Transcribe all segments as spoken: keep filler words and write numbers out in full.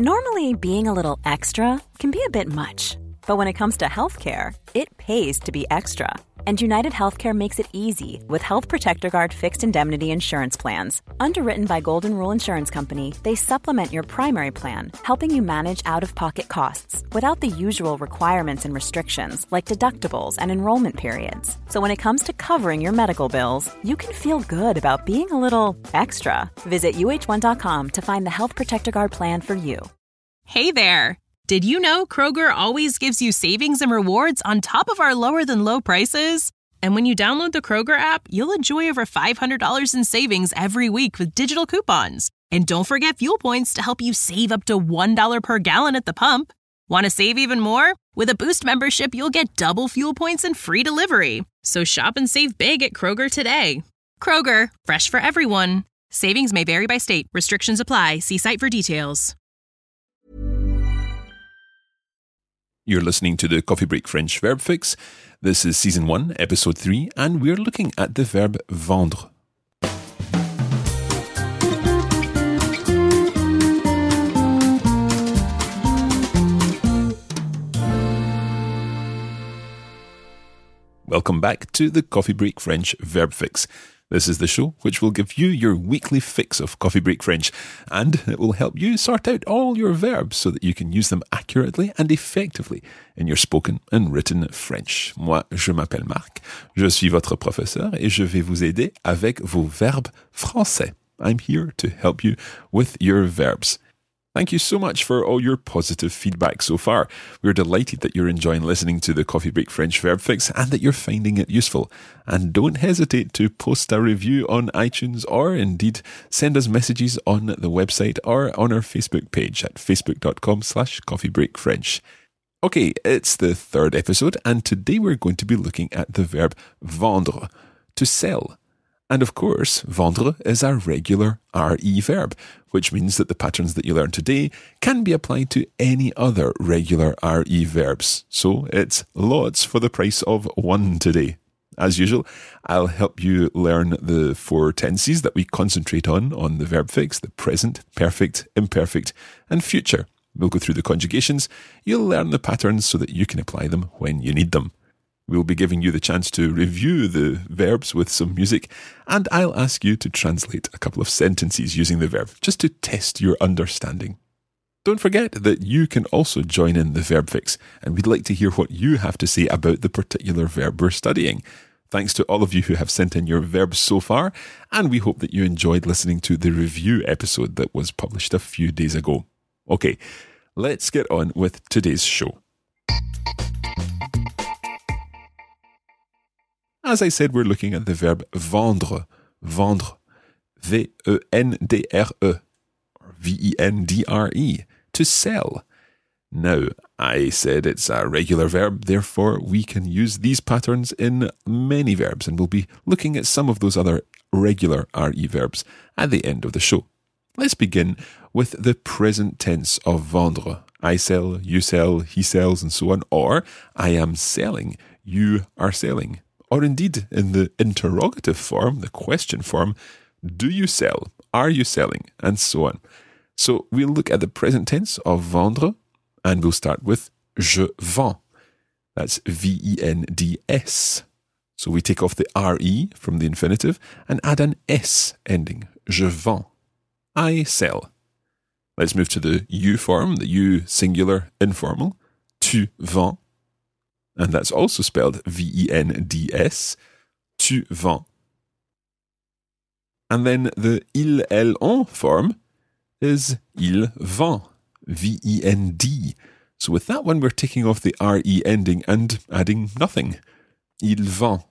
Normally, being a little extra can be a bit much. But when it comes to healthcare, it pays to be extra. And United Healthcare makes it easy with Health Protector Guard fixed indemnity insurance plans. Underwritten by Golden Rule Insurance Company, they supplement your primary plan, helping you manage out-of-pocket costs without the usual requirements and restrictions like deductibles and enrollment periods. So when it comes to covering your medical bills, you can feel good about being a little extra. Visit U H one dot com to find the Health Protector Guard plan for you. Hey there! Did you know Kroger always gives you savings and rewards on top of our lower-than-low prices? And when you download the Kroger app, you'll enjoy over five hundred dollars in savings every week with digital coupons. And don't forget fuel points to help you save up to one dollar per gallon at the pump. Want to save even more? With a Boost membership, you'll get double fuel points and free delivery. So shop and save big at Kroger today. Kroger, fresh for everyone. Savings may vary by state. Restrictions apply. See site for details. You're listening to the Coffee Break French Verb Fix. This is Season one, Episode three, and we're looking at the verb vendre. Welcome back to the Coffee Break French Verb Fix. This is the show which will give you your weekly fix of Coffee Break French, and it will help you sort out all your verbs so that you can use them accurately and effectively in your spoken and written French. Moi, je m'appelle Marc, je suis votre professeur et je vais vous aider avec vos verbes français. I'm here to help you with your verbs. Thank you so much for all your positive feedback so far. We're delighted that you're enjoying listening to the Coffee Break French Verb Fix and that you're finding it useful. And don't hesitate to post a review on iTunes or indeed send us messages on the website or on our Facebook page at facebook.com slash coffeebreakfrench. Okay, it's the third episode and today we're going to be looking at the verb vendre, to sell. And of course, vendre is a regular R E verb, which means that the patterns that you learn today can be applied to any other regular R E verbs. So it's lots for the price of one today. As usual, I'll help you learn the four tenses that we concentrate on on the verb fix: the present, perfect, imperfect, and future. We'll go through the conjugations. You'll learn the patterns so that you can apply them when you need them. We'll be giving you the chance to review the verbs with some music, and I'll ask you to translate a couple of sentences using the verb, just to test your understanding. Don't forget that you can also join in the verb fix, and we'd like to hear what you have to say about the particular verb we're studying. Thanks to all of you who have sent in your verbs so far, and we hope that you enjoyed listening to the review episode that was published a few days ago. Okay, let's get on with today's show. As I said, we're looking at the verb vendre, vendre, V E N D R E, or V E N D R E, to sell. Now, I said it's a regular verb, therefore we can use these patterns in many verbs, and we'll be looking at some of those other regular R E verbs at the end of the show. Let's begin with the present tense of vendre. I sell, you sell, he sells, and so on, or I am selling, you are selling. Or indeed, in the interrogative form, the question form, do you sell? Are you selling? And so on. So we'll look at the present tense of vendre, and we'll start with je vends. That's V E N D S. So we take off the R E from the infinitive and add an S ending. Je vends. I sell. Let's move to the you form, the you singular informal. Tu vends. And that's also spelled V E N D S, tu vends. And then the il, elle, on form is il vend, V E N D. So with that one, we're taking off the R E ending and adding nothing. Il vend.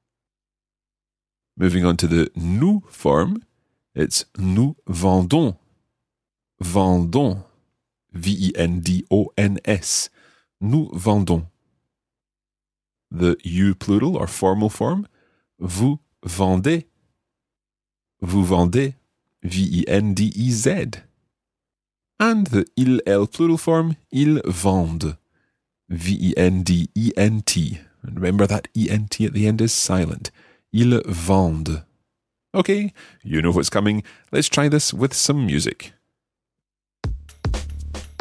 Moving on to the nous form, it's nous vendons, vendons, V E N D O N S, nous vendons. The you plural or formal form, vous vendez, vous vendez, V E N D E Z. And the il, elle plural form, ils vendent, V E N D E N T. And remember that E N T at the end is silent. Ils vendent. Okay, you know what's coming. Let's try this with some music.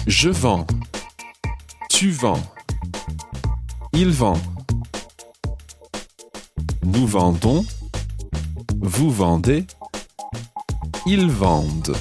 Je vends. Tu vends. Il vend. Nous vendons. Vous vendez. Ils vendent.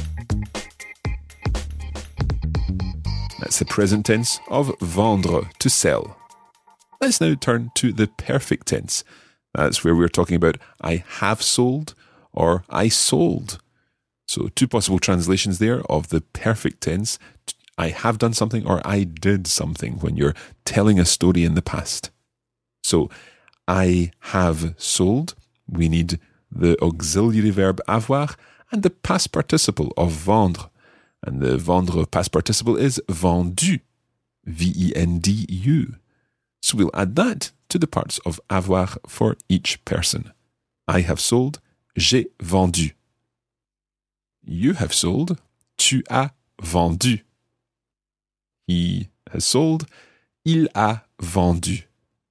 That's the present tense of vendre, to sell. Let's now turn to the perfect tense. That's where we're talking about I have sold or I sold. So two possible translations there of the perfect tense. I have done something or I did something when you're telling a story in the past. So I have sold. We need the auxiliary verb avoir and the past participle of vendre. And the vendre past participle is vendu. V E N D U. So we'll add that to the parts of avoir for each person. I have sold. J'ai vendu. You have sold. Tu as vendu. He has sold. Il a vendu.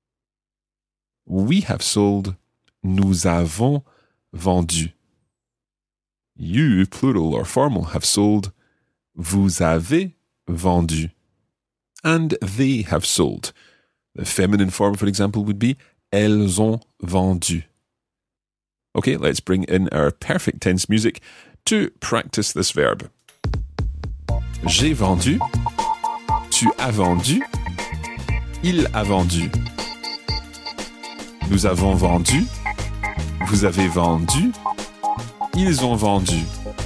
We have sold. Nous avons vendu. You, plural or formal, have sold. Vous avez vendu. And they have sold. The feminine form, for example, would be elles ont vendu. Okay, let's bring in our perfect tense music to practice this verb. J'ai vendu. Tu as vendu. Il a vendu. Nous avons vendu. Vous avez vendu. Ils ont vendu.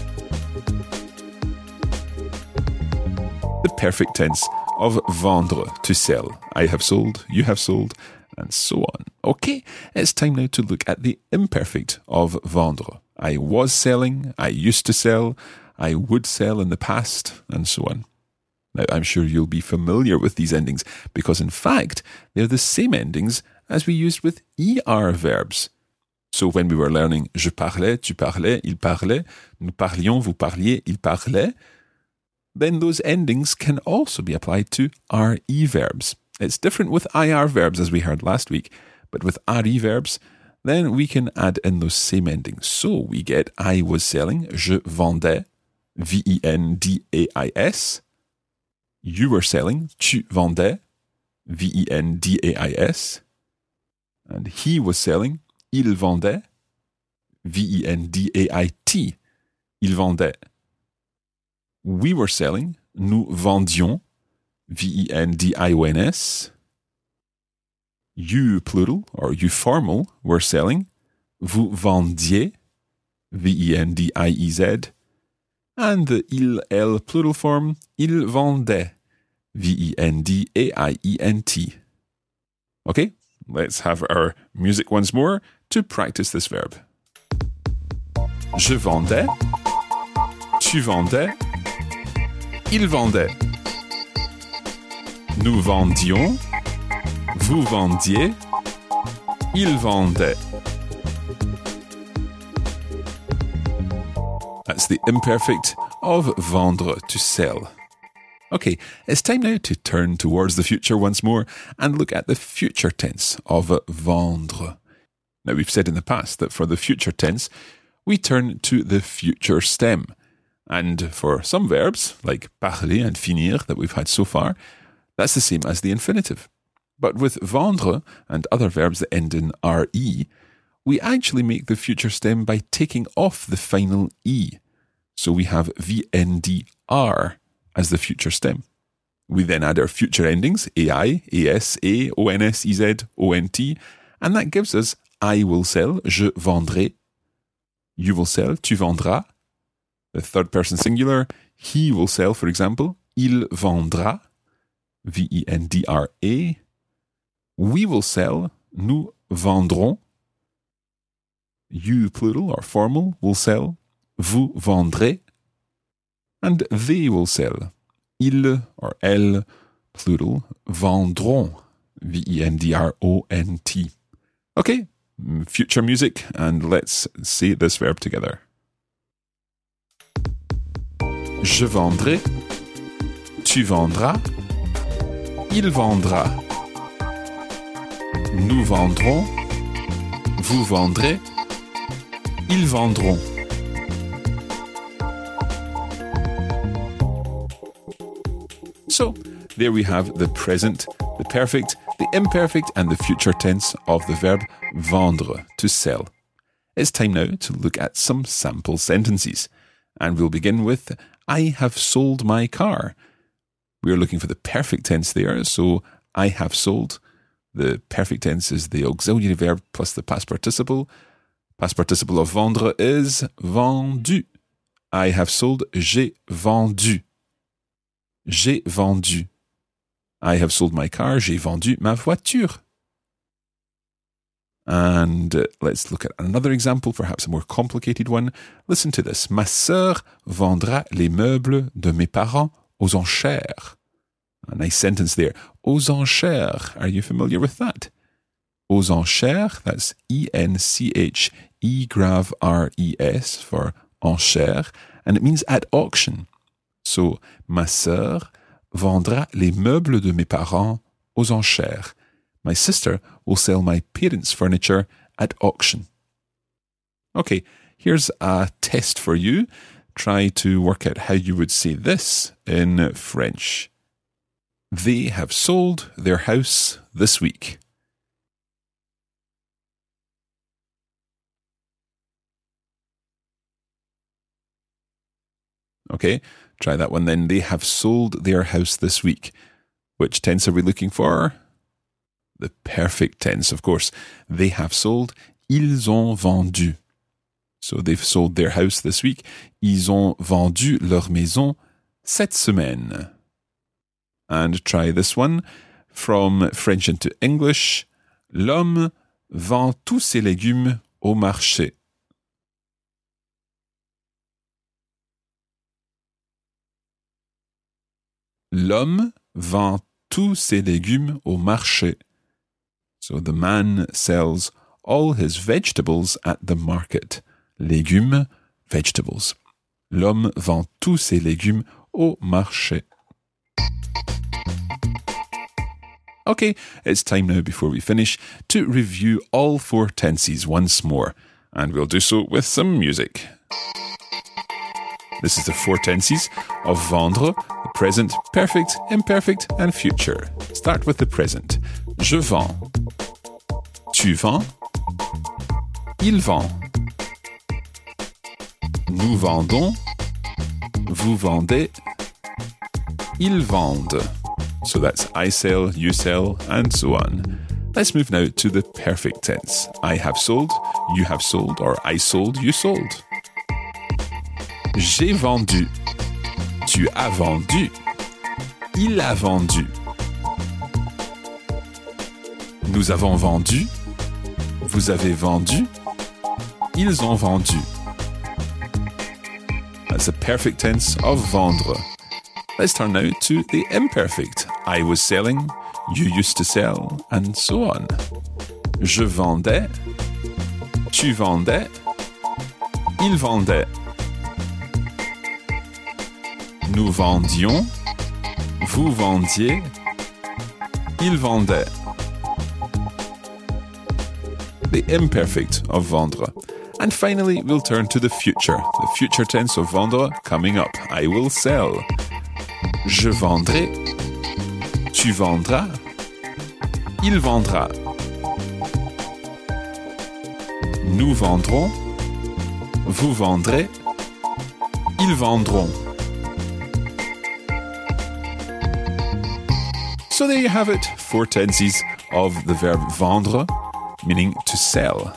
The perfect tense of vendre, to sell. I have sold, you have sold, and so on. Okay, it's time now to look at the imperfect of vendre. I was selling, I used to sell, I would sell in the past, and so on. Now, I'm sure you'll be familiar with these endings because, in fact, they're the same endings as we used with er verbs. So when we were learning je parlais, tu parlais, il parlait, nous parlions, vous parliez, il parlait, then those endings can also be applied to re verbs. It's different with ir verbs as we heard last week, but with re verbs, then we can add in those same endings. So we get I was selling, je vendais, V E N D A I S. You were selling, tu vendais, V E N D A I S. And he was selling, il vendait, V E N D A I T. Il vendait. We were selling, nous vendions, V E N D I O N S. You, plural, or you, formal, were selling, vous vendiez, V E N D I E Z. And the il, elle, plural form, il vendait, V E N D A I E N T. Okay, let's have our music once more to practice this verb. Je vendais, tu vendais, il vendait. Nous vendions, vous vendiez, il vendait. That's the imperfect of vendre, to sell. Okay, it's time now to turn towards the future once more and look at the future tense of vendre. Now, we've said in the past that for the future tense, we turn to the future stem. And for some verbs, like parler and finir that we've had so far, that's the same as the infinitive. But with vendre and other verbs that end in re, we actually make the future stem by taking off the final e. So we have V N D R as the future stem. We then add our future endings, A I, A S, A, O N S, E Z, O N T, and that gives us I will sell, je vendrai. You will sell, tu vendras. The third person singular, he will sell, for example, il vendra, V E N D R A. We will sell, nous vendrons. You, plural or formal, will sell, vous vendrez. And they will sell, ils or elles, plural, vendront, V E N D R O N T. Okay, future music, and let's say this verb together. Je vendrai, tu vendras, il vendra. Nous vendrons, vous vendrez, ils vendront. So, there we have the present, the perfect, the imperfect, and the future tense of the verb vendre, to sell. It's time now to look at some sample sentences. And we'll begin with, I have sold my car. We're looking for the perfect tense there, so I have sold. The perfect tense is the auxiliary verb plus the past participle. Past participle of vendre is vendu. I have sold, j'ai vendu. J'ai vendu. I have sold my car, j'ai vendu ma voiture. And uh, let's look at another example, perhaps a more complicated one. Listen to this. Ma sœur vendra les meubles de mes parents aux enchères. A nice sentence there. Aux enchères. Are you familiar with that? Aux enchères, that's E N C H E grave R E S for enchères, and it means at auction. So, ma sœur vendra les meubles de mes parents aux enchères. My sister will sell my parents' furniture at auction. Okay, here's a test for you. Try to work out how you would say this in French. They have sold their house this week. Okay, try that one then. They have sold their house this week. Which tense are we looking for? The perfect tense, of course. They have sold. Ils ont vendu. So they've sold their house this week. Ils ont vendu leur maison cette semaine. And try this one. From French into English. L'homme vend tous ses légumes au marché. L'homme vend tous ses légumes au marché. So the man sells all his vegetables at the market. Légumes, vegetables. L'homme vend tous ses légumes au marché. Okay, it's time now before we finish to review all four tenses once more, and we'll do so with some music. This is the four tenses of vendre, the present, perfect, imperfect, and future. Start with the present. Je vends. Tu vends. Il vend. Nous vendons. Vous vendez. Ils vendent. So that's I sell, you sell, and so on. Let's move now to the perfect tense. I have sold, you have sold, or I sold, you sold. J'ai vendu. Tu as vendu. Il a vendu. Nous avons vendu. Vous avez vendu. Ils ont vendu. That's the perfect tense of vendre. Let's turn now to the imperfect. I was selling, you used to sell, and so on. Je vendais. Tu vendais. Il vendait. Nous vendions. Vous vendiez. Il vendait. The imperfect of vendre. And finally, we'll turn to the future. The future tense of vendre coming up. I will sell. Je vendrai. Tu vendras. Il vendra. Nous vendrons. Vous vendrez. Ils vendront. So there you have it, four tenses of the verb vendre, meaning to sell.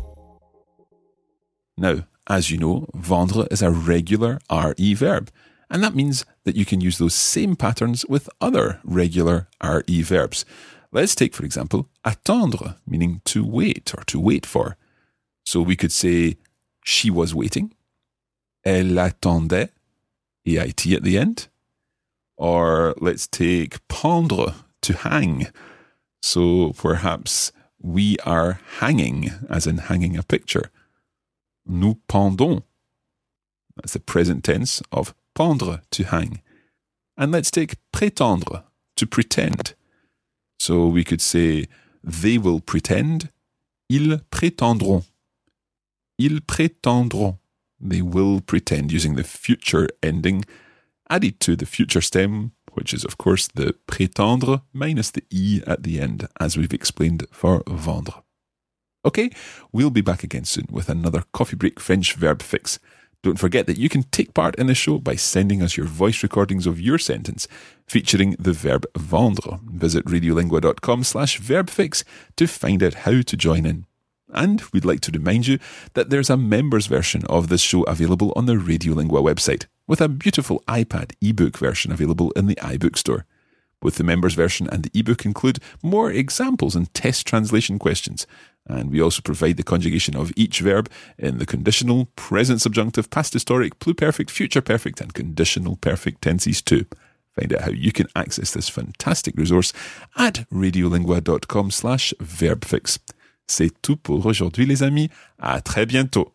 Now, as you know, vendre is a regular R E verb, and that means that you can use those same patterns with other regular R E verbs. Let's take, for example, attendre, meaning to wait or to wait for. So we could say, she was waiting. Elle attendait, E I T at the end. Or let's take pendre, to hang. So perhaps we are hanging, as in hanging a picture. Nous pendons. That's the present tense of pendre, to hang. And let's take prétendre, to pretend. So we could say, they will pretend. Ils prétendront. Ils prétendront. They will pretend, using the future ending added to the future stem which is, of course, the prétendre minus the E at the end, as we've explained for vendre. Okay, we'll be back again soon with another Coffee Break French verb fix. Don't forget that you can take part in the show by sending us your voice recordings of your sentence featuring the verb vendre. Visit radiolingua.com slash verbfix to find out how to join in. And we'd like to remind you that there's a members version of this show available on the Radiolingua website, with a beautiful iPad ebook version available in the iBook store. Both the members version and the ebook include more examples and test translation questions. And we also provide the conjugation of each verb in the conditional, present subjunctive, past historic, pluperfect, future perfect, and conditional perfect tenses too. Find out how you can access this fantastic resource at radiolingua.com slash verbfix. C'est tout pour aujourd'hui, les amis. À très bientôt.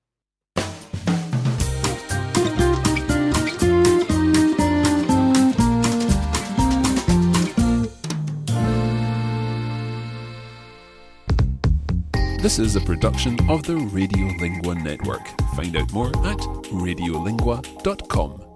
This is a production of the Radiolingua Network. Find out more at radiolingua dot com.